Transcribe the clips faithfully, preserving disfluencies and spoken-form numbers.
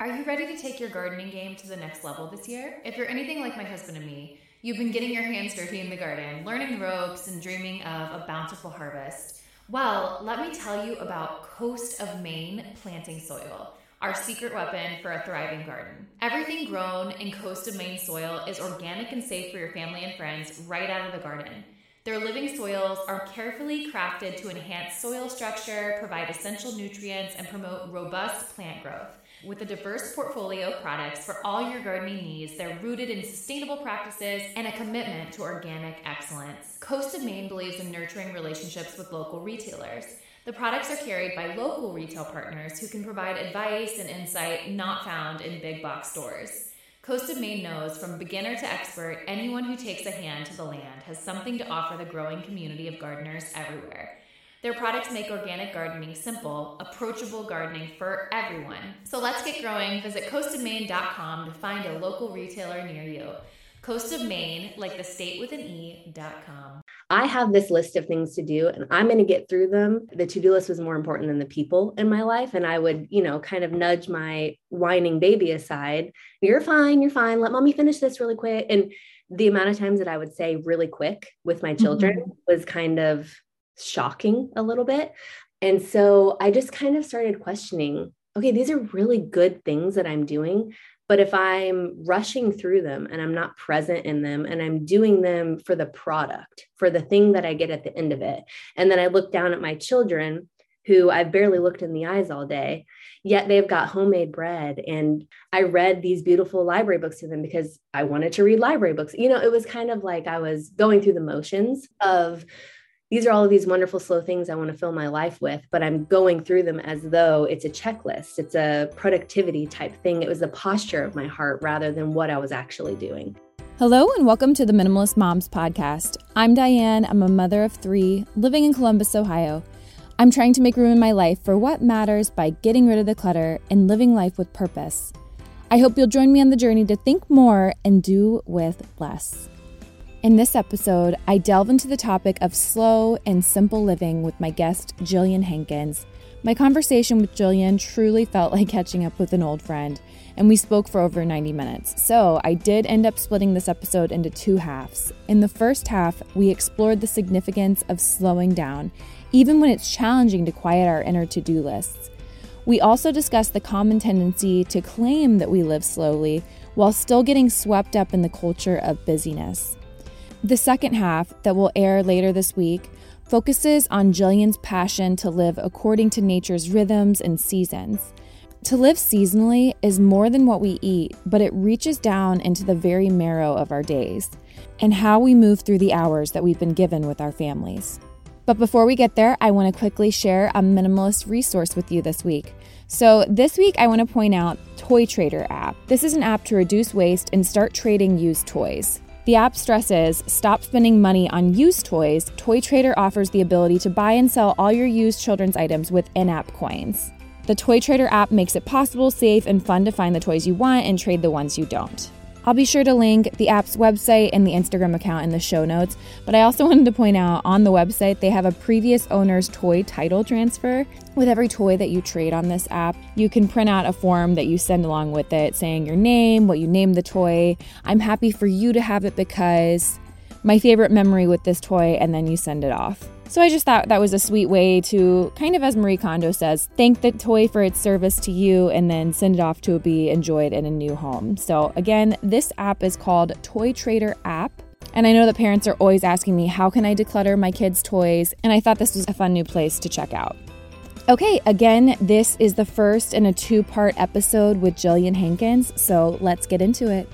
Are you ready to take your gardening game to the next level this year? If you're anything like my husband and me, you've been getting your hands dirty in the garden, learning the ropes, and dreaming of a bountiful harvest. Well, let me tell you about Coast of Maine planting soil, our secret weapon for a thriving garden. Everything grown in Coast of Maine soil is organic and safe for your family and friends right out of the garden. Their living soils are carefully crafted to enhance soil structure, provide essential nutrients, and promote robust plant growth. With a diverse portfolio of products for all your gardening needs, they're rooted in sustainable practices and a commitment to organic excellence. Coast of Maine believes in nurturing relationships with local retailers. The products are carried by local retail partners who can provide advice and insight not found in big box stores. Coast of Maine knows from beginner to expert, anyone who takes a hand to the land has something to offer the growing community of gardeners everywhere. Their products make organic gardening simple, approachable gardening for everyone. So let's get growing. Visit coast of maine dot com to find a local retailer near you. Coast of Maine, like the state with an E, dot com. I have this list of things to do and I'm going to get through them. The to-do list was more important than the people in my life. And I would, you know, kind of nudge my whining baby aside. You're fine. You're fine. Let mommy finish this really quick. And the amount of times that I would say really quick with my children mm-hmm. was kind of shocking a little bit. And so I just kind of started questioning, okay, these are really good things that I'm doing. But if I'm rushing through them and I'm not present in them and I'm doing them for the product, for the thing that I get at the end of it, and then I look down at my children who I've barely looked in the eyes all day, yet they've got homemade bread. And I read these beautiful library books to them because I wanted to read library books. You know, it was kind of like I was going through the motions of these are all of these wonderful, slow things I want to fill my life with, but I'm going through them as though it's a checklist. It's a productivity type thing. It was the posture of my heart rather than what I was actually doing. Hello and welcome to the Minimalist Moms Podcast. I'm Diane. I'm a mother of three living in Columbus, Ohio. I'm trying to make room in my life for what matters by getting rid of the clutter and living life with purpose. I hope you'll join me on the journey to think more and do with less. In this episode, I delve into the topic of slow and simple living with my guest, Jillian Hankins. My conversation with Jillian truly felt like catching up with an old friend, and we spoke for over ninety minutes. So I did end up splitting this episode into two halves. In the first half, we explored the significance of slowing down, even when it's challenging to quiet our inner to-do lists. We also discussed the common tendency to claim that we live slowly while still getting swept up in the culture of busyness. The second half, that will air later this week, focuses on Jillian's passion to live according to nature's rhythms and seasons. To live seasonally is more than what we eat, but it reaches down into the very marrow of our days and how we move through the hours that we've been given with our families. But before we get there, I want to quickly share a minimalist resource with you this week. So this week, I want to point out Toy Trader app. This is an app to reduce waste and start trading used toys. The app stresses, stop spending money on used toys. Toy Trader offers the ability to buy and sell all your used children's items with in-app coins. The Toy Trader app makes it possible, safe, and fun to find the toys you want and trade the ones you don't. I'll be sure to link the app's website and the Instagram account in the show notes, but I also wanted to point out on the website they have a previous owner's toy title transfer. With every toy that you trade on this app, you can print out a form that you send along with it saying your name, what you named the toy. I'm happy for you to have it because my favorite memory with this toy, and then you send it off. So I just thought that was a sweet way to, kind of as Marie Kondo says, thank the toy for its service to you and then send it off to be enjoyed in a new home. So again, this app is called Toy Trader app. And I know that parents are always asking me, how can I declutter my kids' toys? And I thought this was a fun new place to check out. Okay, again, this is the first in a two-part episode with Jillian Hankins, so let's get into it.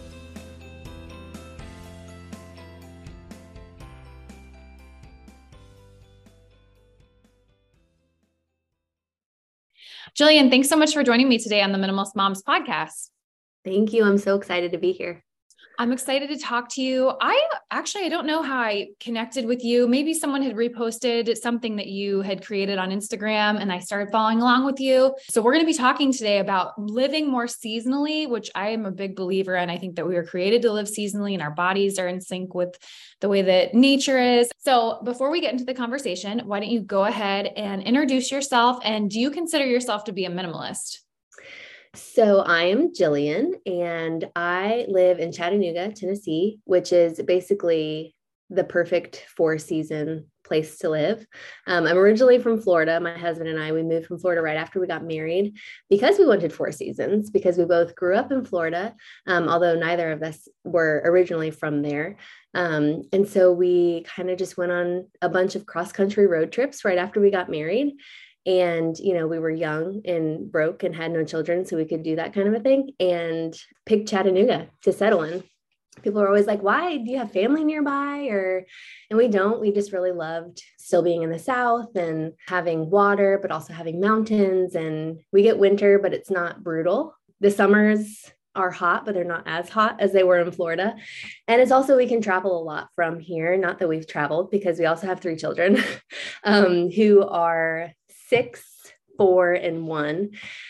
Jillian, thanks so much for joining me today on the Minimalist Moms Podcast. Thank you. I'm so excited to be here. I'm excited to talk to you. I actually, I don't know how I connected with you. Maybe someone had reposted something that you had created on Instagram and I started following along with you. So we're going to be talking today about living more seasonally, which I am a big believer in. I think that we were created to live seasonally and our bodies are in sync with the way that nature is. So before we get into the conversation, why don't you go ahead and introduce yourself? And do you consider yourself to be a minimalist? So I am Jillian, and I live in Chattanooga, Tennessee, which is basically the perfect four-season place to live. Um, I'm originally from Florida. My husband and I, we moved from Florida right after we got married because we wanted four seasons, because we both grew up in Florida, um, although neither of us were originally from there. Um, and so we kind of just went on a bunch of cross-country road trips right after we got married. And, you know, we were young and broke and had no children, so we could do that kind of a thing, and picked Chattanooga to settle in. People are always like, why? Do you have family nearby? Or, and we don't. We just really loved still being in the South and having water, but also having mountains. And we get winter, but it's not brutal. The summers are hot, but they're not as hot as they were in Florida. And it's also, we can travel a lot from here. Not that we've traveled, because we also have three children um, who are six, four, and one.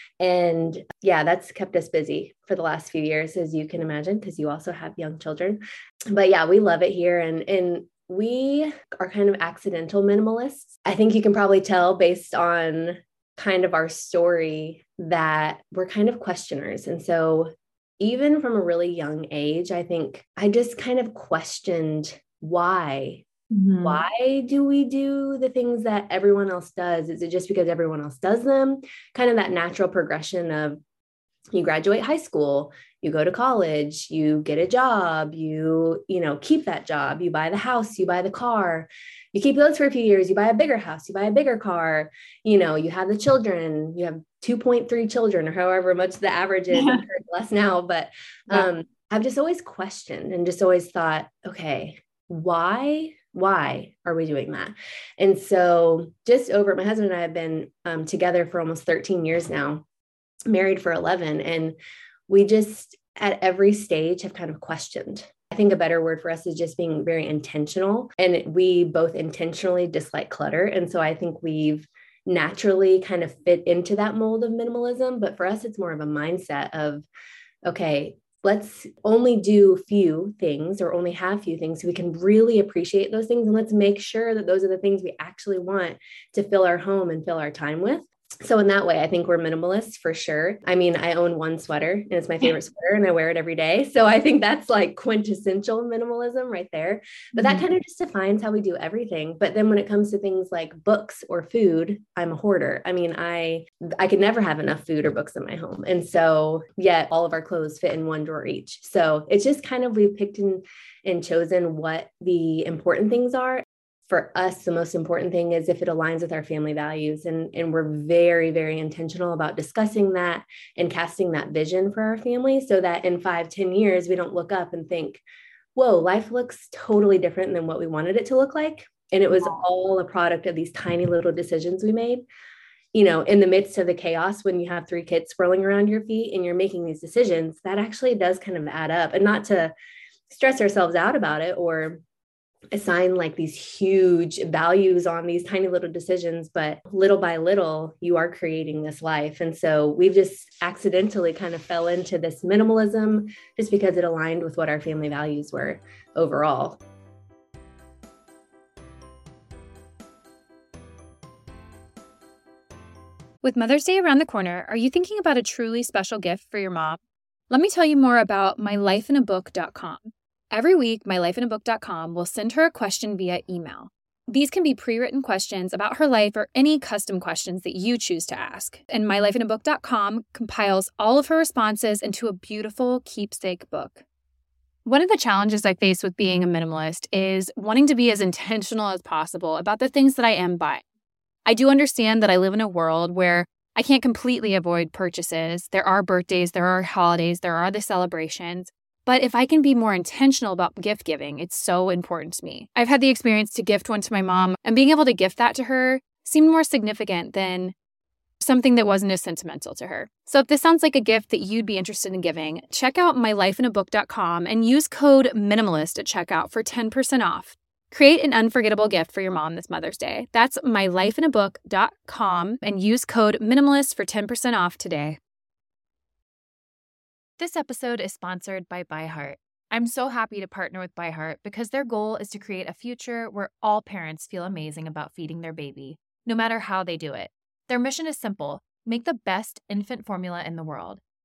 And yeah, that's kept us busy for the last few years, as you can imagine, because you also have young children. But yeah, we love it here. And, and we are kind of accidental minimalists. I think you can probably tell based on kind of our story that we're kind of questioners. And so even from a really young age, I think I just kind of questioned why. Mm-hmm. Why do we do the things that everyone else does? Is it just because everyone else does them? Kind of that natural progression of you graduate high school, you go to college, you get a job, you, you know, keep that job, you buy the house, you buy the car, you keep those for a few years, you buy a bigger house, you buy a bigger car, you know, you have the children, you have two point three children, or however much the average is, yeah. Less now, but um, yeah. I've just always questioned and just always thought, okay, why? Why are we doing that? And so just over, my husband and I have been um, together for almost thirteen years now, married for eleven. And we just at every stage have kind of questioned. I think a better word for us is just being very intentional. And we both intentionally dislike clutter. And so I think we've naturally kind of fit into that mold of minimalism. But for us, it's more of a mindset of, okay, let's only do few things or only have few things so we can really appreciate those things. And let's make sure that those are the things we actually want to fill our home and fill our time with. So in that way, I think we're minimalists for sure. I mean, I own one sweater and it's my favorite sweater and I wear it every day. So I think that's like quintessential minimalism right there. But that kind of just defines how we do everything. But then when it comes to things like books or food, I'm a hoarder. I mean, I, I could never have enough food or books in my home. And so yet all of our clothes fit in one drawer each. So it's just kind of, we've picked and, and chosen what the important things are. For us, the most important thing is if it aligns with our family values, and, and we're very, very intentional about discussing that and casting that vision for our family so that in five, ten years, we don't look up and think, whoa, life looks totally different than what we wanted it to look like. And it was all a product of these tiny little decisions we made, you know, in the midst of the chaos when you have three kids swirling around your feet and you're making these decisions. That actually does kind of add up, and not to stress ourselves out about it or assign like these huge values on these tiny little decisions, but little by little, you are creating this life. And so we've just accidentally kind of fell into this minimalism just because it aligned with what our family values were overall. With Mother's Day around the corner, are you thinking about a truly special gift for your mom? Let me tell you more about my life in a book dot com. Every week, my life in a book dot com will send her a question via email. These can be pre-written questions about her life or any custom questions that you choose to ask. And my life in a book dot com compiles all of her responses into a beautiful keepsake book. One of the challenges I face with being a minimalist is wanting to be as intentional as possible about the things that I am buying. I do understand that I live in a world where I can't completely avoid purchases. There are birthdays, there are holidays, there are the celebrations. But if I can be more intentional about gift giving, it's so important to me. I've had the experience to gift one to my mom, and being able to gift that to her seemed more significant than something that wasn't as sentimental to her. So if this sounds like a gift that you'd be interested in giving, check out my life in a book dot com and use code MINIMALIST at checkout for ten percent off. Create an unforgettable gift for your mom this Mother's Day. That's my life in a book dot com and use code MINIMALIST for ten percent off today. This episode is sponsored by ByHeart. I'm so happy to partner with ByHeart because their goal is to create a future where all parents feel amazing about feeding their baby, no matter how they do it. Their mission is simple: make the best infant formula in the world.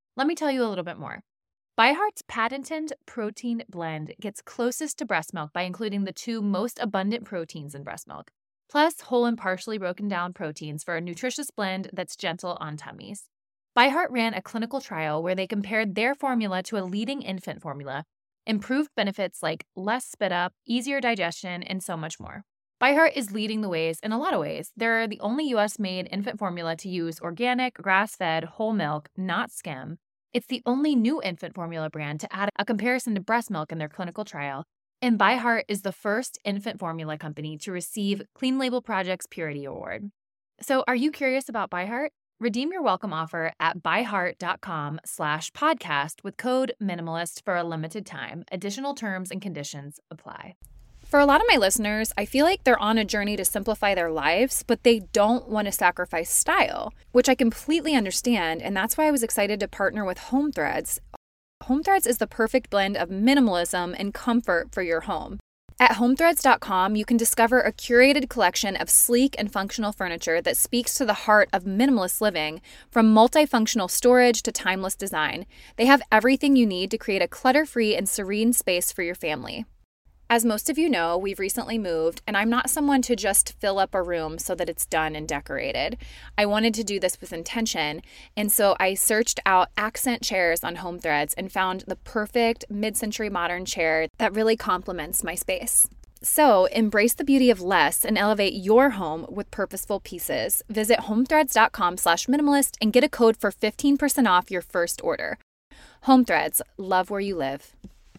Let me tell you a little bit more. ByHeart's patented protein blend gets closest to breast milk by including the two most abundant proteins in breast milk, plus whole and partially broken down proteins for a nutritious blend that's gentle on tummies. ByHeart ran a clinical trial where they compared their formula to a leading infant formula, improved benefits like less spit up, easier digestion, and so much more. ByHeart is leading the ways in a lot of ways. They're the only U S-made infant formula to use organic, grass-fed, whole milk, not skim. It's the only new infant formula brand to add a comparison to breast milk in their clinical trial. And ByHeart is the first infant formula company to receive Clean Label Project's Purity Award. So are you curious about ByHeart? Redeem your welcome offer at byheart.com slash podcast with code minimalist for a limited time. Additional terms and conditions apply. For a lot of my listeners, I feel like they're on a journey to simplify their lives, but they don't want to sacrifice style, which I completely understand, and that's why I was excited to partner with Home Threads. Home Threads is the perfect blend of minimalism and comfort for your home. At home threads dot com, you can discover a curated collection of sleek and functional furniture that speaks to the heart of minimalist living, from multifunctional storage to timeless design. They have everything you need to create a clutter-free and serene space for your family. As most of you know, we've recently moved, and I'm not someone to just fill up a room so that it's done and decorated. I wanted to do this with intention, and so I searched out accent chairs on Home Threads and found the perfect mid-century modern chair that really complements my space. So embrace the beauty of less and elevate your home with purposeful pieces. Visit homethreads.com slash minimalist and get a code for fifteen percent off your first order. Home Threads, love where you live.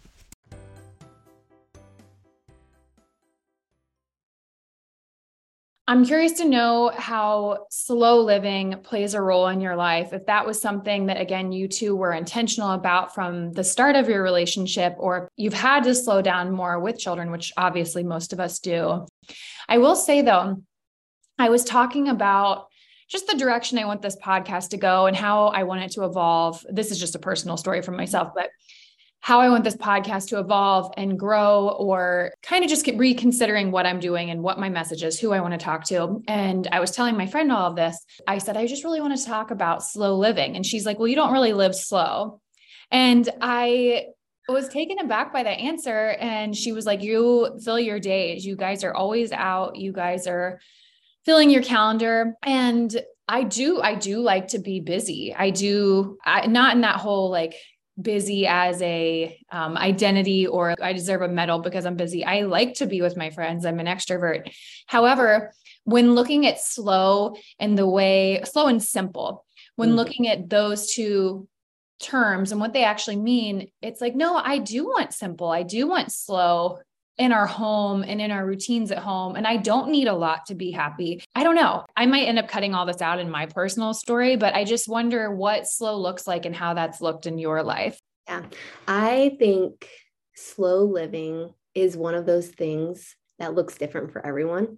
I'm curious to know how slow living plays a role in your life. If that was something that, again, you two were intentional about from the start of your relationship, or you've had to slow down more with children, which obviously most of us do. I will say, though, I was talking about just the direction I want this podcast to go and how I want it to evolve. This is just a personal story from myself, but how I want this podcast to evolve and grow, or kind of just get reconsidering what I'm doing and what my message is, who I want to talk to. And I was telling my friend all of this. I said, I just really want to talk about slow living. And she's like, well, you don't really live slow. And I was taken aback by that answer. And she was like, you fill your days. You guys are always out. You guys are filling your calendar. And I do, I do like to be busy. I do, I, not in that whole like, busy as a um, identity, or I deserve a medal because I'm busy. I like to be with my friends. I'm an extrovert. However, when looking at slow and the way slow and simple, when mm-hmm. looking at those two terms and what they actually mean, it's like, no, I do want simple. I do want slow in our home and in our routines at home. And I don't need a lot to be happy. I don't know. I might end up cutting all this out in my personal story, but I just wonder what slow looks like and how that's looked in your life. Yeah. I think slow living is one of those things that looks different for everyone.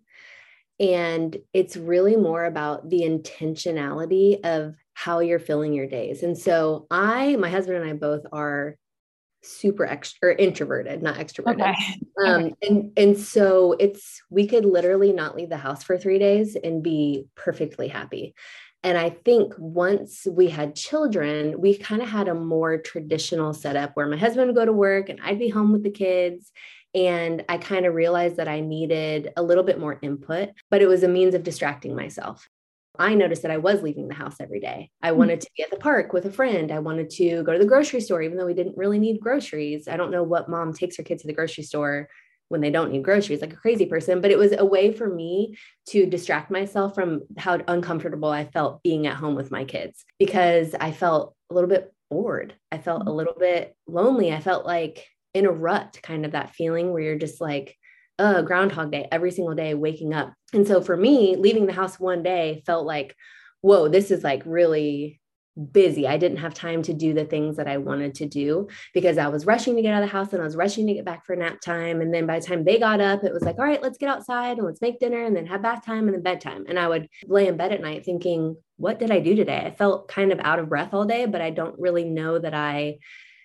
And it's really more about the intentionality of how you're filling your days. And so I, my husband and I both are super extra or introverted, not extroverted. Okay. Um, okay. And, and so it's, we could literally not leave the house for three days and be perfectly happy. And I think once we had children, we kind of had a more traditional setup where my husband would go to work and I'd be home with the kids. And I kind of realized that I needed a little bit more input, but it was a means of distracting myself. I noticed that I was leaving the house every day. I wanted to be at the park with a friend. I wanted to go to the grocery store, even though we didn't really need groceries. I don't know what mom takes her kids to the grocery store when they don't need groceries, like a crazy person, but it was a way for me to distract myself from how uncomfortable I felt being at home with my kids, because I felt a little bit bored. I felt a little bit lonely. I felt like in a rut, kind of that feeling where you're just like, uh, Groundhog Day, every single day waking up. And so for me, leaving the house one day felt like, whoa, this is like really busy. I didn't have time to do the things that I wanted to do because I was rushing to get out of the house and I was rushing to get back for nap time. And then by the time they got up, it was like, all right, let's get outside and let's make dinner and then have bath time and then bedtime. And I would lay in bed at night thinking, what did I do today? I felt kind of out of breath all day, but I don't really know that I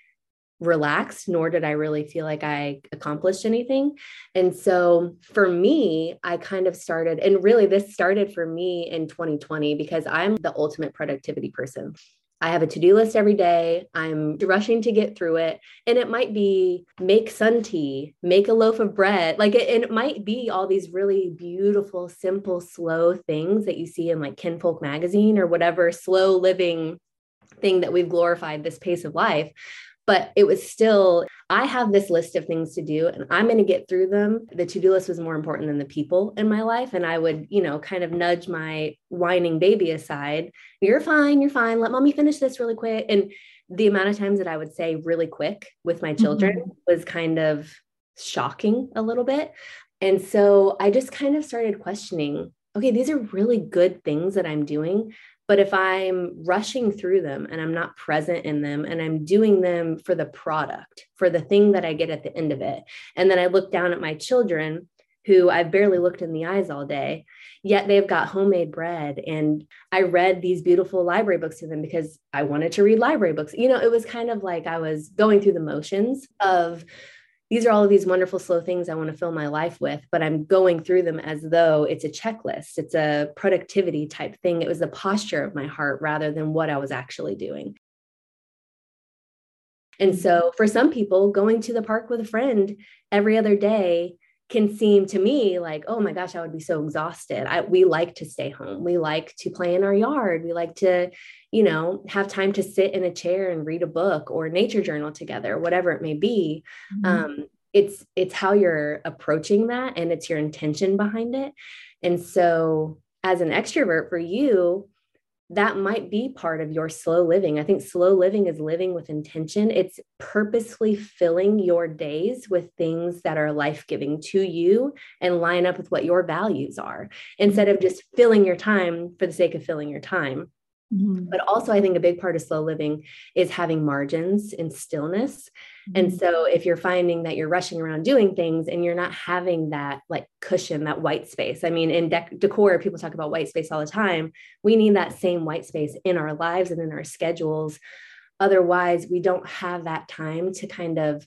relaxed, nor did I really feel like I accomplished anything. And so for me, I kind of started, and really this started for me in twenty twenty because I'm the ultimate productivity person. I have a to-do list every day. I'm rushing to get through it. And it might be make sun tea, make a loaf of bread. Like it, and it might be all these really beautiful, simple, slow things that you see in like Kinfolk magazine or whatever slow living thing that we've glorified this pace of life. But it was still, I have this list of things to do and I'm going to get through them. The to-do list was more important than the people in my life. And I would, you know, kind of nudge my whining baby aside. You're fine. You're fine. Let mommy finish this really quick. And the amount of times that I would say really quick with my children mm-hmm. was kind of shocking a little bit. And so I just kind of started questioning, okay, these are really good things that I'm doing. But if I'm rushing through them and I'm not present in them and I'm doing them for the product, for the thing that I get at the end of it, and then I look down at my children who I've barely looked in the eyes all day, yet they've got homemade bread. And I read these beautiful library books to them because I wanted to read library books. You know, it was kind of like I was going through the motions of, these are all of these wonderful, slow things I want to fill my life with, but I'm going through them as though it's a checklist. It's a productivity type thing. It was the posture of my heart rather than what I was actually doing. And so for some people, going to the park with a friend every other day can seem to me like, oh my gosh, I would be so exhausted. I, we like to stay home. We like to play in our yard. We like to, you know, have time to sit in a chair and read a book or nature journal together, whatever it may be. Mm-hmm. Um, it's, it's how you're approaching that and it's your intention behind it. And so as an extrovert for you, that might be part of your slow living. I think slow living is living with intention. It's purposefully filling your days with things that are life-giving to you and line up with what your values are, instead of just filling your time for the sake of filling your time. Mm-hmm. But also, I think a big part of slow living is having margins and stillness. Mm-hmm. And so if you're finding that you're rushing around doing things and you're not having that like cushion, that white space, I mean, in dec- decor, people talk about white space all the time. We need that same white space in our lives and in our schedules. Otherwise, we don't have that time to kind of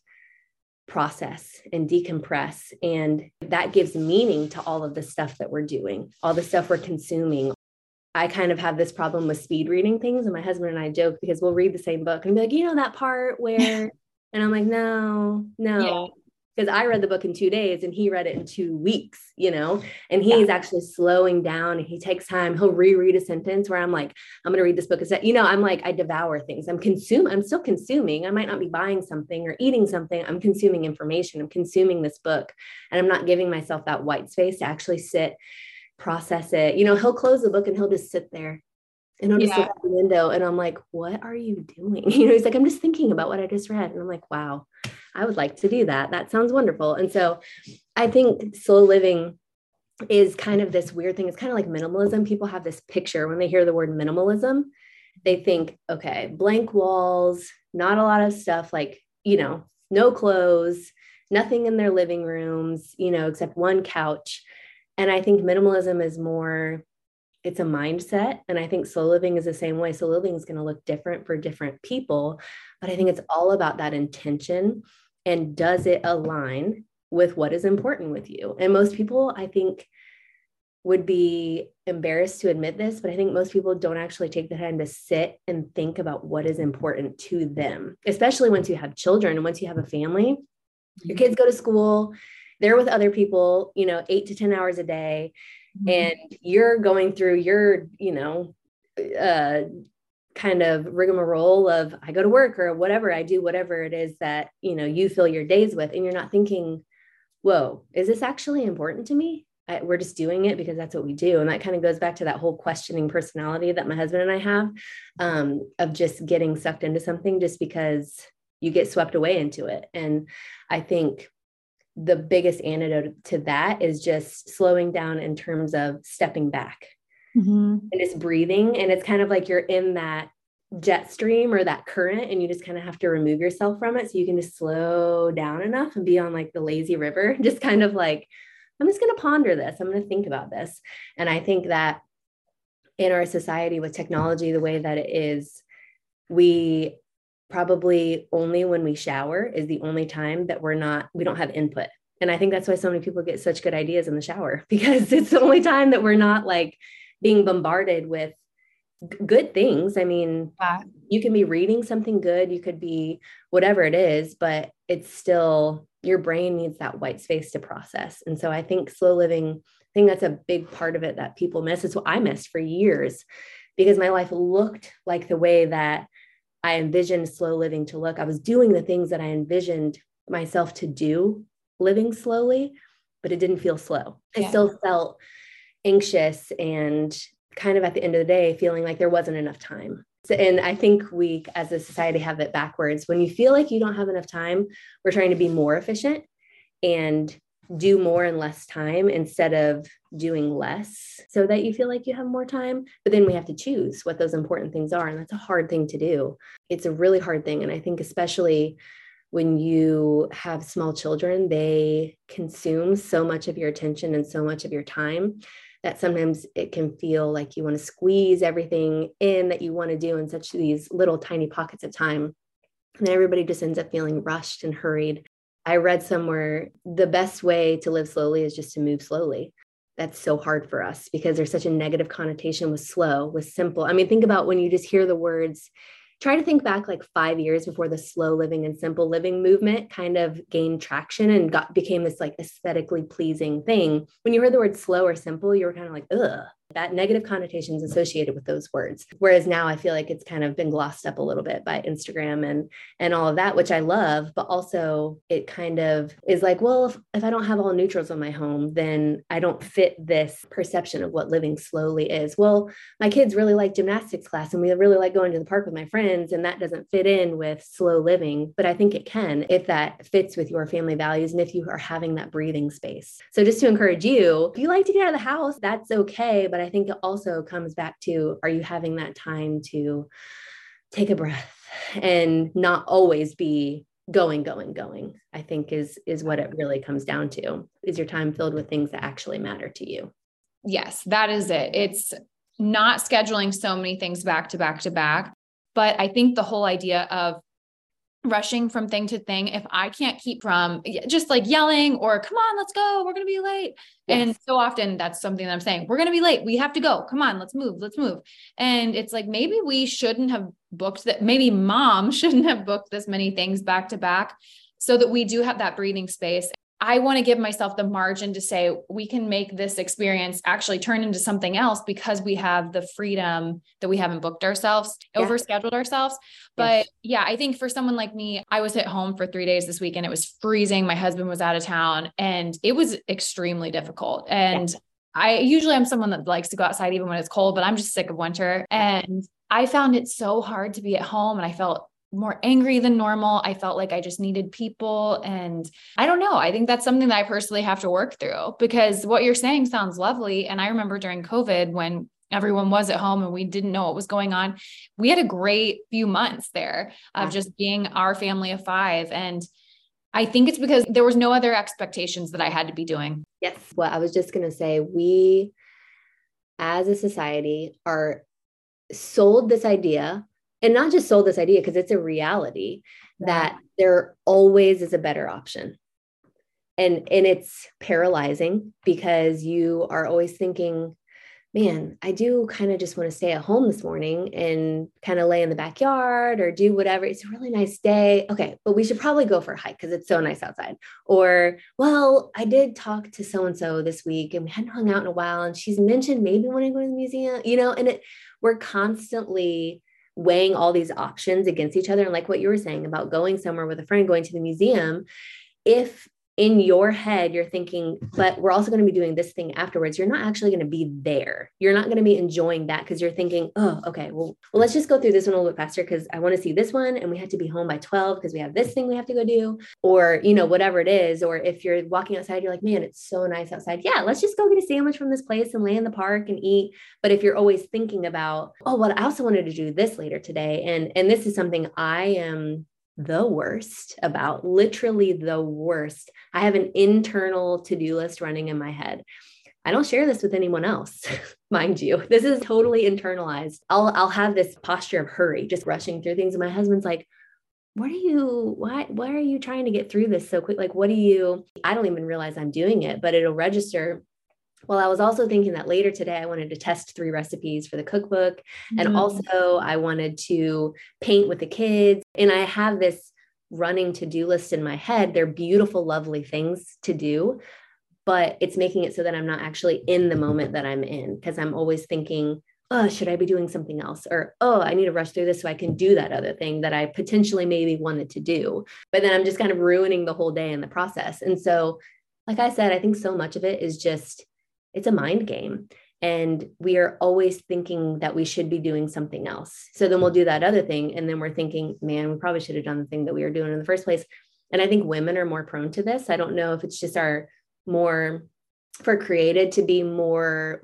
process and decompress. And that gives meaning to all of the stuff that we're doing, all the stuff we're consuming. I kind of have this problem with speed reading things. And my husband and I joke because we'll read the same book and be like, you know, that part where, and I'm like, no, no, because yeah. I read the book in two days and he read it in two weeks, you know, and he's yeah. actually slowing down and he takes time. He'll reread a sentence where I'm like, I'm going to read this book. You know, I'm like, I devour things. I'm consuming, I'm still consuming. I might not be buying something or eating something. I'm consuming information. I'm consuming this book and I'm not giving myself that white space to actually sit, process it. You know, he'll close the book and he'll just sit there and he'll just yeah. look out the window and I'm like, what are you doing? You know, he's like, I'm just thinking about what I just read. And I'm like, wow, I would like to do that. That sounds wonderful. And so I think slow living is kind of this weird thing. It's kind of like minimalism. People have this picture when they hear the word minimalism, they think, okay, blank walls, not a lot of stuff, like, you know, no clothes, nothing in their living rooms, you know, except one couch. And I think minimalism is more, it's a mindset. And I think slow living is the same way. Slow living is going to look different for different people, but I think it's all about that intention and does it align with what is important with you? And most people, I think, would be embarrassed to admit this, but I think most people don't actually take the time to sit and think about what is important to them, especially once you have children and once you have a family. Your kids go to school, they're with other people, you know, eight to ten hours a day. Mm-hmm. And you're going through your, you know, uh, kind of rigmarole of I go to work or whatever, I do whatever it is that, you know, you fill your days with. And you're not thinking, whoa, is this actually important to me? I, we're just doing it because that's what we do. And that kind of goes back to that whole questioning personality that my husband and I have, um, of just getting sucked into something just because you get swept away into it. And I think the biggest antidote to that is just slowing down in terms of stepping back mm-hmm. and just breathing. And it's kind of like you're in that jet stream or that current and you just kind of have to remove yourself from it. So you can just slow down enough and be on like the lazy river, just kind of like, I'm just going to ponder this. I'm going to think about this. And I think that in our society with technology, the way that it is, we probably only when we shower is the only time that we're not, we don't have input. And I think that's why so many people get such good ideas in the shower, because it's the only time that we're not like being bombarded with g- good things. I mean, Yeah. you can be reading something good, you could be whatever it is, but it's still, your brain needs that white space to process. And so I think slow living, I think that's a big part of it that people miss. It's what I missed for years because my life looked like the way that I envisioned slow living to look. I was doing the things that I envisioned myself to do, living slowly, but it didn't feel slow. I Yeah. still felt anxious and kind of at the end of the day, feeling like there wasn't enough time. So, and I think we as a society have it backwards. When you feel like you don't have enough time, we're trying to be more efficient and do more in less time instead of doing less so that you feel like you have more time. But then we have to choose what those important things are. And that's a hard thing to do. It's a really hard thing. And I think especially when you have small children, they consume so much of your attention and so much of your time that sometimes it can feel like you want to squeeze everything in that you want to do in such these little tiny pockets of time. And everybody just ends up feeling rushed and hurried. I read somewhere the best way to live slowly is just to move slowly. That's so hard for us because there's such a negative connotation with slow, with simple. I mean, think about when you just hear the words, try to think back like five years before the slow living and simple living movement kind of gained traction and got became this like aesthetically pleasing thing. When you heard the word slow or simple, you were kind of like, ugh, that negative connotations associated with those words. Whereas now I feel like it's kind of been glossed up a little bit by Instagram and, and all of that, which I love, but also it kind of is like, well, if, if I don't have all neutrals in my home, then I don't fit this perception of what living slowly is. Well, my kids really like gymnastics class and we really like going to the park with my friends, and that doesn't fit in with slow living, but I think it can if that fits with your family values and if you are having that breathing space. So just to encourage you, if you like to get out of the house, that's okay. But I think it also comes back to, are you having that time to take a breath and not always be going, going, going, I think is, is what it really comes down to. Is your time filled with things that actually matter to you? Yes, that is it. It's not scheduling so many things back to back to back. But I think the whole idea of rushing from thing to thing, if I can't keep from just like yelling or come on, let's go, we're going to be late. Yes. And so often that's something that I'm saying, we're going to be late. We have to go. Come on, let's move, let's move. And it's like, maybe we shouldn't have booked that. Maybe mom shouldn't have booked this many things back to back so that we do have that breathing space. I want to give myself the margin to say, we can make this experience actually turn into something else because we have the freedom that we haven't booked ourselves, yeah. overscheduled ourselves. But yes. yeah, I think for someone like me, I was at home for three days this week and it was freezing. My husband was out of town and it was extremely difficult. And yeah. I usually I'm someone that likes to go outside even when it's cold, but I'm just sick of winter. And I found it so hard to be at home and I felt more angry than normal. I felt like I just needed people. And I don't know. I think that's something that I personally have to work through because what you're saying sounds lovely. And I remember during COVID when everyone was at home and we didn't know what was going on, we had a great few months there of just being our family of five. And I think it's because there was no other expectations that I had to be doing. Yes. Well, I was just going to say, we as a society are sold this idea. And not just sold this idea because it's a reality yeah. that there always is a better option. And, and it's paralyzing because you are always thinking, man, I do kind of just want to stay at home this morning and kind of lay in the backyard or do whatever. It's a really nice day. Okay, but we should probably go for a hike because it's so nice outside. Or, well, I did talk to so-and-so this week and we hadn't hung out in a while and she's mentioned maybe wanting to go to the museum, you know, and it, we're constantly weighing all these options against each other. And like what you were saying about going somewhere with a friend, going to the museum, if in your head, you're thinking, but we're also going to be doing this thing afterwards, you're not actually going to be there. You're not going to be enjoying that because you're thinking, oh, okay, well, well, let's just go through this one a little bit faster because I want to see this one and we have to be home by twelve because we have this thing we have to go do, or, you know, whatever it is. Or if you're walking outside, you're like, man, it's so nice outside. Yeah, let's just go get a sandwich from this place and lay in the park and eat. But if you're always thinking about, oh, well, I also wanted to do this later today. And, and this is something I am the worst about, literally the worst. I have an internal to-do list running in my head. I don't share this with anyone else, mind you. This is totally internalized. I'll, I'll have this posture of hurry, just rushing through things. And my husband's like, what are you, why, why are you trying to get through this so quick? Like, what do you, I don't even realize I'm doing it, but it'll register Well, I was also thinking that later today, I wanted to test three recipes for the cookbook. Mm-hmm. And also I wanted to paint with the kids. And I have this running to-do list in my head. They're beautiful, lovely things to do, but it's making it so that I'm not actually in the moment that I'm in, because I'm always thinking, oh, should I be doing something else? Or, oh, I need to rush through this so I can do that other thing that I potentially maybe wanted to do. But then I'm just kind of ruining the whole day in the process. And so, like I said, I think so much of it is just, it's a mind game. And we are always thinking that we should be doing something else. So then we'll do that other thing. And then we're thinking, man, we probably should have done the thing that we were doing in the first place. And I think women are more prone to this. I don't know if it's just our more, if we're created to be more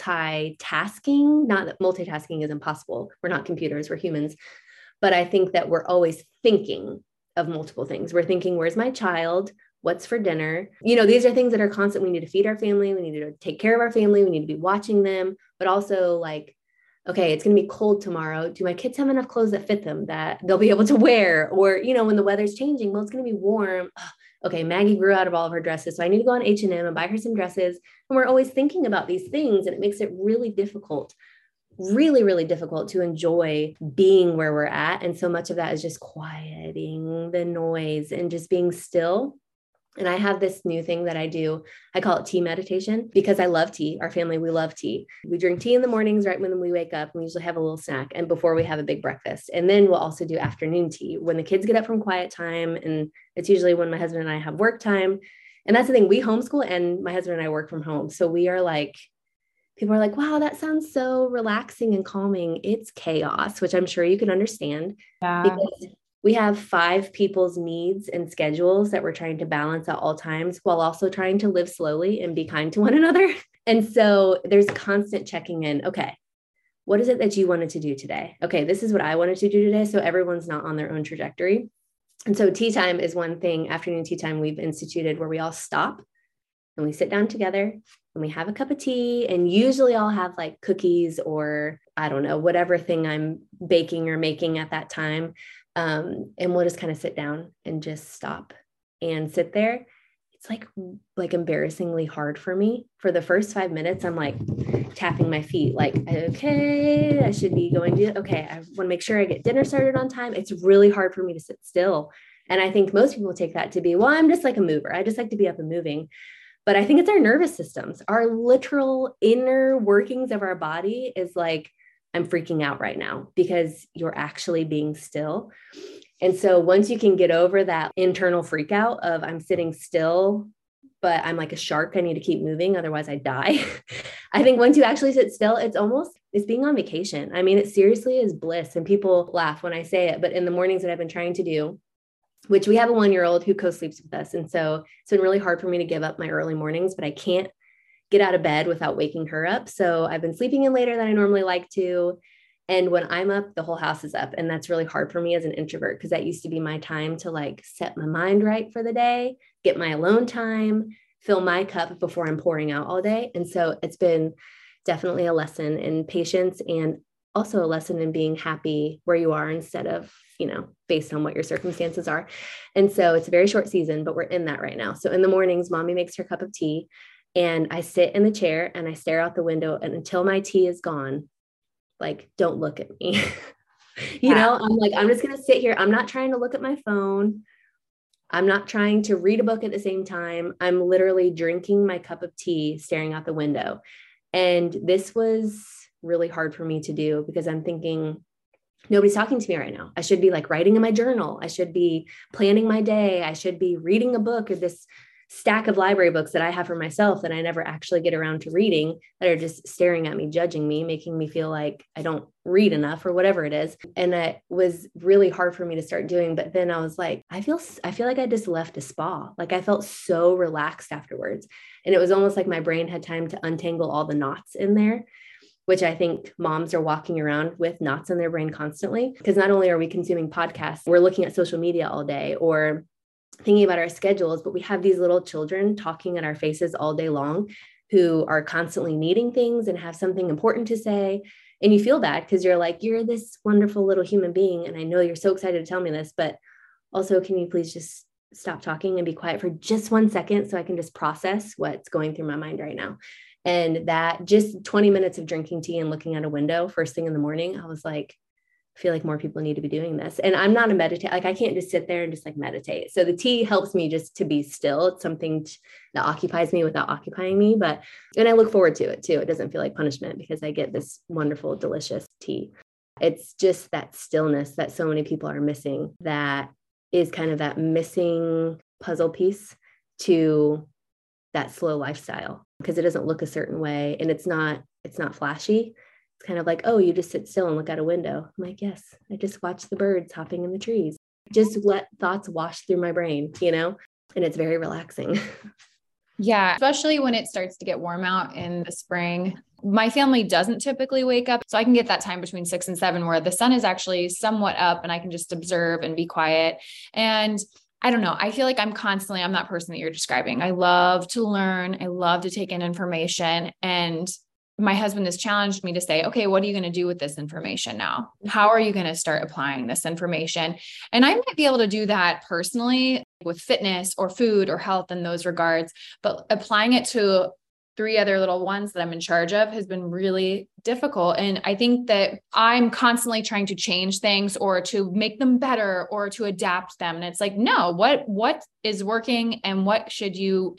multitasking. Not that multitasking is impossible. We're not computers, we're humans. But I think that we're always thinking of multiple things. We're thinking, where's my child? What's for dinner? You know, these are things that are constant. We need to feed our family. We need to take care of our family. We need to be watching them, but also like, okay, it's going to be cold tomorrow. Do my kids have enough clothes that fit them that they'll be able to wear? Or, you know, when the weather's changing, well, it's going to be warm. Okay, Maggie grew out of all of her dresses, so I need to go on H and M and buy her some dresses. And we're always thinking about these things, and it makes it really difficult, really, really difficult to enjoy being where we're at. And so much of that is just quieting the noise and just being still. And I have this new thing that I do. I call it tea meditation, because I love tea. Our family, we love tea. We drink tea in the mornings right when we wake up. We usually have a little snack and before we have a big breakfast. And then we'll also do afternoon tea when the kids get up from quiet time. And it's usually when my husband and I have work time. And that's the thing. We homeschool and my husband and I work from home. So we are like, people are like, wow, that sounds so relaxing and calming. It's chaos, which I'm sure you can understand. Yeah. Because we have five people's needs and schedules that we're trying to balance at all times, while also trying to live slowly and be kind to one another. And so there's constant checking in. Okay, what is it that you wanted to do today? Okay, this is what I wanted to do today. So everyone's not on their own trajectory. And so tea time is one thing, afternoon tea time we've instituted, where we all stop and we sit down together and we have a cup of tea. And usually I'll have like cookies or I don't know, whatever thing I'm baking or making at that time. Um, and we'll just kind of sit down and just stop and sit there. It's like, like embarrassingly hard for me. For the first five minutes, I'm like tapping my feet, like, okay, I should be going to, okay, I want to make sure I get dinner started on time. It's really hard for me to sit still. And I think most people take that to be, well, I'm just like a mover. I just like to be up and moving. But I think it's our nervous systems, our literal inner workings of our body is like, I'm freaking out right now because you're actually being still. And so once you can get over that internal freak out of I'm sitting still, but I'm like a shark, I need to keep moving, otherwise I die. I think once you actually sit still, it's almost, it's being on vacation. I mean, it seriously is bliss. And people laugh when I say it, but in the mornings that I've been trying to do, which we have a one-year-old who co-sleeps with us. And so it's been really hard for me to give up my early mornings, but I can't get out of bed without waking her up. So I've been sleeping in later than I normally like to. And when I'm up, the whole house is up. And that's really hard for me as an introvert, because that used to be my time to like set my mind right for the day, get my alone time, fill my cup before I'm pouring out all day. And so it's been definitely a lesson in patience, and also a lesson in being happy where you are instead of, you know, based on what your circumstances are. And so it's a very short season, but we're in that right now. So in the mornings, mommy makes her cup of tea. And I sit in the chair and I stare out the window, and until my tea is gone, like, don't look at me. you yeah. know, I'm like, I'm just going to sit here. I'm not trying to look at my phone. I'm not trying to read a book at the same time. I'm literally drinking my cup of tea, staring out the window. And this was really hard for me to do, because I'm thinking, nobody's talking to me right now. I should be like writing in my journal. I should be planning my day. I should be reading a book, or this stack of library books that I have for myself that I never actually get around to reading, that are just staring at me, judging me, making me feel like I don't read enough or whatever it is. And that was really hard for me to start doing. But then I was like, I feel, I feel like I just left a spa. Like I felt so relaxed afterwards. And it was almost like my brain had time to untangle all the knots in there, which I think moms are walking around with knots in their brain constantly. Because not only are we consuming podcasts, we're looking at social media all day, or thinking about our schedules, but we have these little children talking in our faces all day long who are constantly needing things and have something important to say. And you feel bad because you're like, you're this wonderful little human being. And I know you're so excited to tell me this, but also, can you please just stop talking and be quiet for just one second so I can just process what's going through my mind right now? And that just twenty minutes of drinking tea and looking out a window first thing in the morning, I was like, I feel like more people need to be doing this. And I'm not a meditator. Like I can't just sit there and just like meditate. So the tea helps me just to be still. It's something t- that occupies me without occupying me. But, and I look forward to it too. It doesn't feel like punishment because I get this wonderful, delicious tea. It's just that stillness that so many people are missing. That is kind of that missing puzzle piece to that slow lifestyle, because it doesn't look a certain way. And it's not, it's not flashy. It's kind of like, oh, you just sit still and look out a window. I'm like, yes, I just watch the birds hopping in the trees. Just let thoughts wash through my brain, you know, and it's very relaxing. Yeah, especially when it starts to get warm out in the spring. My family doesn't typically wake up, so I can get that time between six and seven where the sun is actually somewhat up and I can just observe and be quiet. And I don't know. I feel like I'm constantly, I'm that person that you're describing. I love to learn. I love to take in information. And my husband has challenged me to say, okay, what are you going to do with this information now? How are you going to start applying this information? And I might be able to do that personally with fitness or food or health in those regards, but applying it to three other little ones that I'm in charge of has been really difficult. And I think that I'm constantly trying to change things or to make them better or to adapt them. And it's like, no, what, what is working and what should you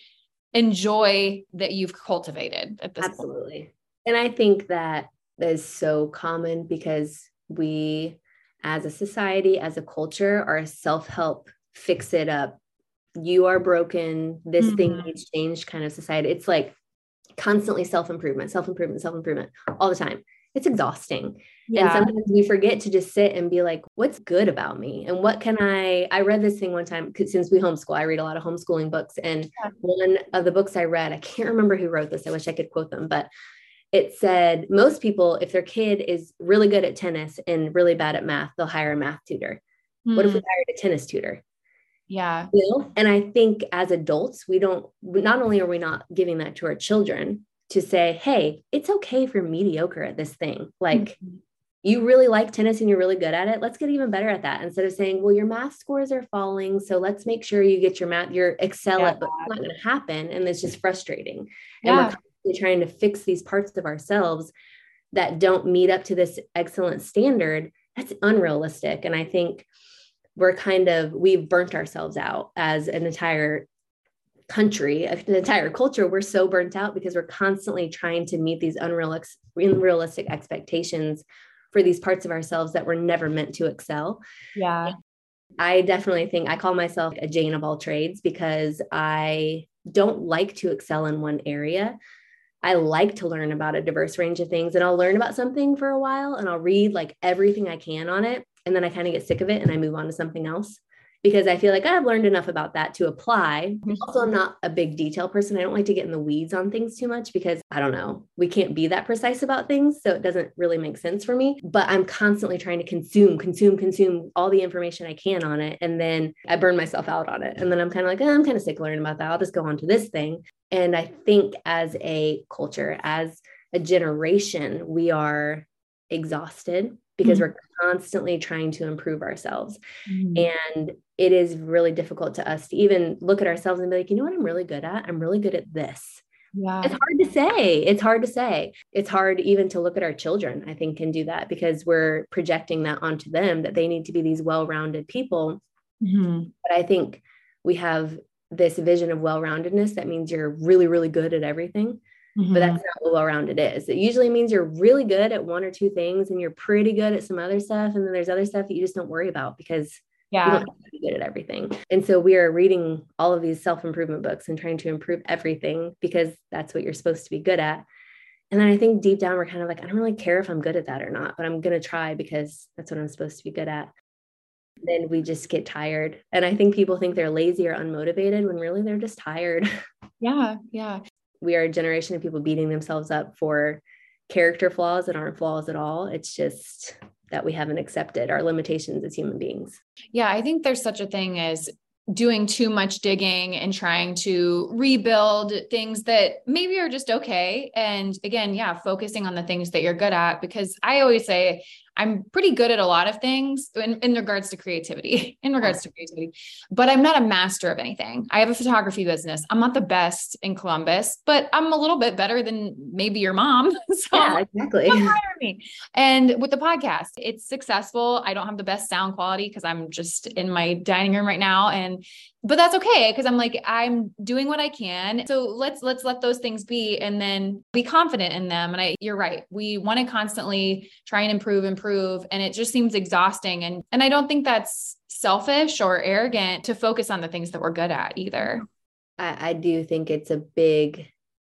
enjoy that you've cultivated at this Absolutely. point? And I think that is so common because we, as a society, as a culture, are a self-help, fix it up. You are broken. This mm-hmm. thing needs changed kind of society. It's like constantly self-improvement, self-improvement, self-improvement all the time. It's exhausting. Yeah. And sometimes we forget to just sit and be like, what's good about me? And what can I, I read this thing one time, since we homeschool, I read a lot of homeschooling books. And yeah. one of the books I read, I can't remember who wrote this. I wish I could quote them, but it said most people, if their kid is really good at tennis and really bad at math, they'll hire a math tutor. Mm. What if we hired a tennis tutor? Yeah. You know? And I think as adults, we don't, not only are we not giving that to our children to say, hey, it's okay if you're mediocre at this thing. Like mm-hmm. you really like tennis and you're really good at it. Let's get even better at that. Instead of saying, well, your math scores are falling, so let's make sure you get your math, your excel yeah. at, but it's not going to happen. And it's just frustrating. Yeah. And we're trying to fix these parts of ourselves that don't meet up to this excellent standard. That's unrealistic. And I think we're kind of, we've burnt ourselves out as an entire country, an entire culture. We're so burnt out because we're constantly trying to meet these unrealistic, unrealistic expectations for these parts of ourselves that were never meant to excel. Yeah. I definitely think I call myself a Jane of all trades because I don't like to excel in one area. I like to learn about a diverse range of things, and I'll learn about something for a while and I'll read like everything I can on it. And then I kind of get sick of it and I move on to something else because I feel like I've learned enough about that to apply. Also, I'm not a big detail person. I don't like to get in the weeds on things too much because I don't know, we can't be that precise about things. So it doesn't really make sense for me, but I'm constantly trying to consume, consume, consume all the information I can on it. And then I burn myself out on it. And then I'm kind of like, oh, I'm kind of sick of learning about that. I'll just go on to this thing. And I think as a culture, as a generation, we are exhausted because mm-hmm. we're constantly trying to improve ourselves. Mm-hmm. And it is really difficult to us to even look at ourselves and be like, you know what I'm really good at? I'm really good at this. Yeah. It's hard to say. It's hard to say. It's hard even to look at our children, I think, and do that because we're projecting that onto them, that they need to be these well-rounded people. Mm-hmm. But I think we have this vision of well-roundedness that means you're really, really good at everything. Mm-hmm. But that's not what well-rounded is. It usually means you're really good at one or two things and you're pretty good at some other stuff. And then there's other stuff that you just don't worry about because yeah. you don't have to be good at everything. And so we are reading all of these self-improvement books and trying to improve everything because that's what you're supposed to be good at. And then I think deep down, we're kind of like, I don't really care if I'm good at that or not, but I'm going to try because that's what I'm supposed to be good at. Then we just get tired. And I think people think they're lazy or unmotivated when really they're just tired. Yeah. Yeah. We are a generation of people beating themselves up for character flaws that aren't flaws at all. It's just that we haven't accepted our limitations as human beings. Yeah. I think there's such a thing as doing too much digging and trying to rebuild things that maybe are just okay. And again, yeah, focusing on the things that you're good at, because I always say, I'm pretty good at a lot of things in, in regards to creativity, in regards to creativity, but I'm not a master of anything. I have a photography business. I'm not the best in Columbus, but I'm a little bit better than maybe your mom. So yeah, exactly. come hire me. And with the podcast, it's successful. I don't have the best sound quality because I'm just in my dining room right now. And, but that's okay. Cause I'm like, I'm doing what I can. So let's, let's let those things be and then be confident in them. And I, you're right. We want to constantly try and improve, improve. And it just seems exhausting. And, and I don't think that's selfish or arrogant to focus on the things that we're good at either. I, I do think it's a big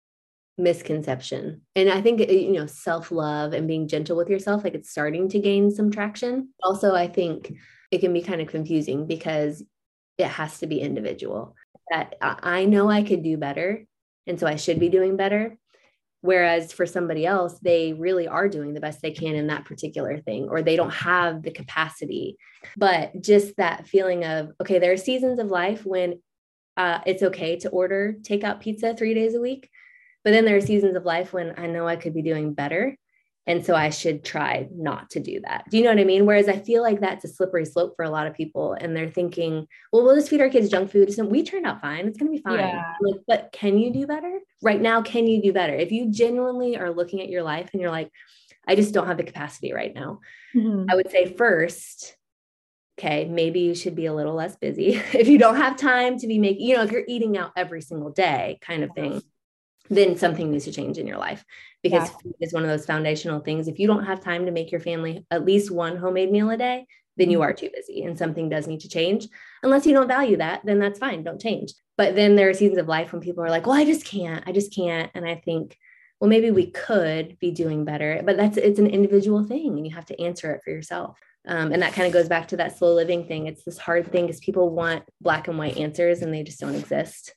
misconception. And I think, you know, self-love and being gentle with yourself, like it's starting to gain some traction. Also, I think it can be kind of confusing because it has to be individual. That I know I could do better. And so I should be doing better. Whereas for somebody else, they really are doing the best they can in that particular thing, or they don't have the capacity. But just that feeling of, okay, there are seasons of life when uh, it's okay to order takeout pizza three days a week. But then there are seasons of life when I know I could be doing better. And so I should try not to do that. Do you know what I mean? Whereas I feel like that's a slippery slope for a lot of people. And they're thinking, well, we'll just feed our kids junk food. And we turned out fine. It's going to be fine. Yeah. Like, but can you do better? Right now, can you do better? If you genuinely are looking at your life and you're like, I just don't have the capacity right now. Mm-hmm. I would say first, okay, maybe you should be a little less busy. If you don't have time to be making, you know, if you're eating out every single day kind of thing, then something needs to change in your life, because yeah. food is one of those foundational things. If you don't have time to make your family at least one homemade meal a day, then you are too busy and something does need to change. Unless you don't value that, then that's fine. Don't change. But then there are seasons of life when people are like, well, I just can't, I just can't. And I think, well, maybe we could be doing better, but that's, it's an individual thing and you have to answer it for yourself. Um, and that kind of goes back to that slow living thing. It's this hard thing because people want black and white answers and they just don't exist.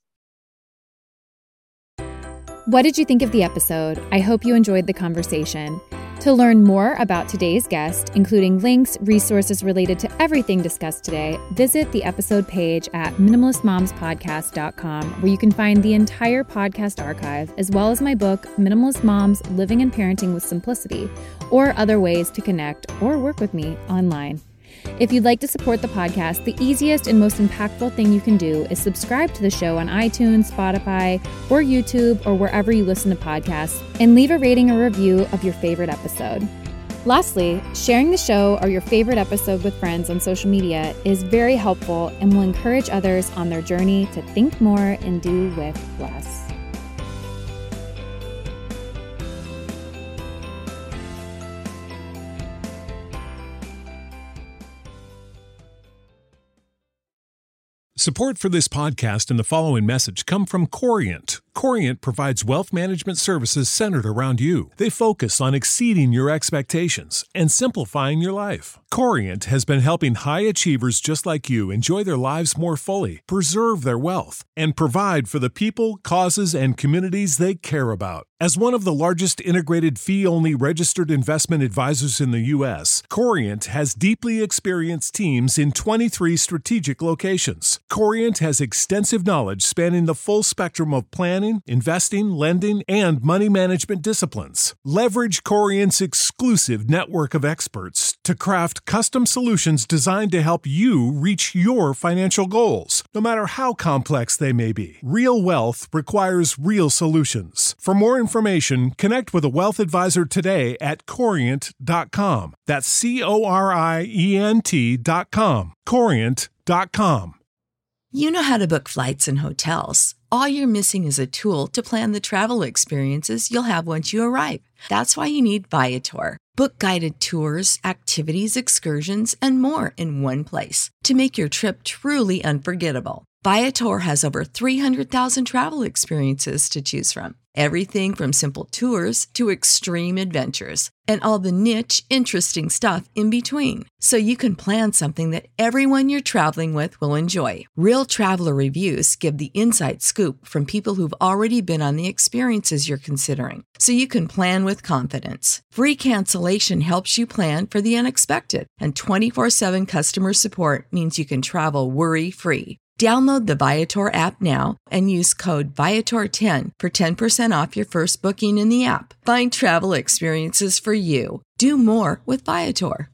What did you think of the episode? I hope you enjoyed the conversation. To learn more about today's guest, including links, resources related to everything discussed today, visit the episode page at minimalist moms podcast dot com, where you can find the entire podcast archive, as well as my book, Minimalist Moms, Living and Parenting with Simplicity, or other ways to connect or work with me online. If you'd like to support the podcast, the easiest and most impactful thing you can do is subscribe to the show on iTunes, Spotify, or YouTube, or wherever you listen to podcasts, and leave a rating or review of your favorite episode. Lastly, sharing the show or your favorite episode with friends on social media is very helpful and will encourage others on their journey to think more and do with less. Support for this podcast and the following message come from Corient. Corient provides wealth management services centered around you. They focus on exceeding your expectations and simplifying your life. Corient has been helping high achievers just like you enjoy their lives more fully, preserve their wealth, and provide for the people, causes, and communities they care about. As one of the largest integrated fee-only registered investment advisors in the U S, Corient has deeply experienced teams in twenty-three strategic locations. Corient has extensive knowledge spanning the full spectrum of planning, investing, lending, and money management disciplines. Leverage Corient's exclusive network of experts to craft custom solutions designed to help you reach your financial goals, no matter how complex they may be. Real wealth requires real solutions. For more information, connect with a wealth advisor today at corient dot com. That's C O R I E N T dot com. corient dot com. You know how to book flights and hotels. All you're missing is a tool to plan the travel experiences you'll have once you arrive. That's why you need Viator. Book guided tours, activities, excursions, and more in one place to make your trip truly unforgettable. Viator has over three hundred thousand travel experiences to choose from. Everything from simple tours to extreme adventures and all the niche, interesting stuff in between. So you can plan something that everyone you're traveling with will enjoy. Real traveler reviews give the inside scoop from people who've already been on the experiences you're considering. So you can plan with confidence. Free cancellation helps you plan for the unexpected. And twenty-four seven customer support means you can travel worry-free. Download the Viator app now and use code Viator ten for ten percent off your first booking in the app. Find travel experiences for you. Do more with Viator.